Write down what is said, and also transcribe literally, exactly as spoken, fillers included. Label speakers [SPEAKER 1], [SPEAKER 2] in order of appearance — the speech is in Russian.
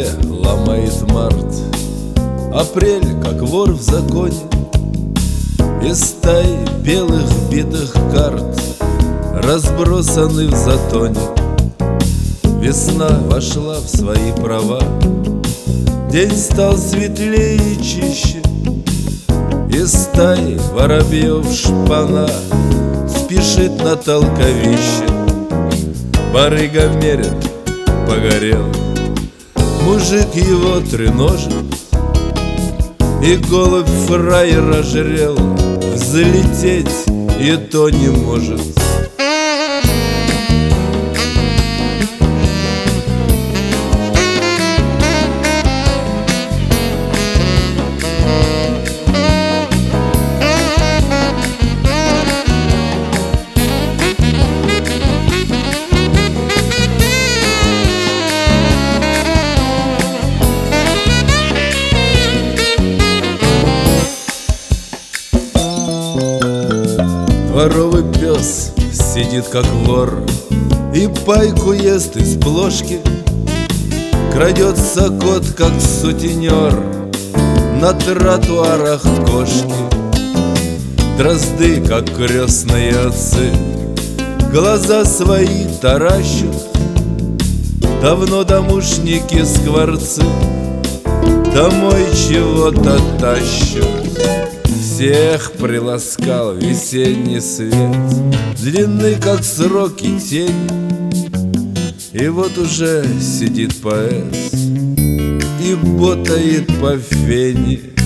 [SPEAKER 1] голове ломает март. Апрель, как вор в законе, из стаи белых битых карт, разбросаны в затоне. Весна вошла в свои права, день стал светлее и чище. Из стаи воробьев шпана спешит на толковище. Барыга мерин погорел, мужик его треножит, и голубь фраера жрел, взлететь и то не может. Дворовый пес сидит как вор и пайку ест из плошки. Крадется кот, как сутенер, на тротуарах кошки. Дрозды, как крестные отцы, глаза свои таращут. Давно домушники скворцы домой чего-то тащут. Всех приласкал весенний свет, длинный, как сроки тени. И вот уже сидит поэт и ботает по фене.